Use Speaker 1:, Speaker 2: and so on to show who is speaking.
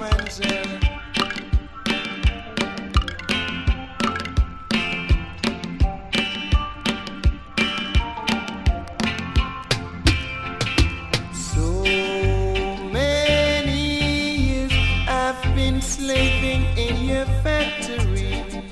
Speaker 1: Rapunzel. So many years I've been slaving in your factory.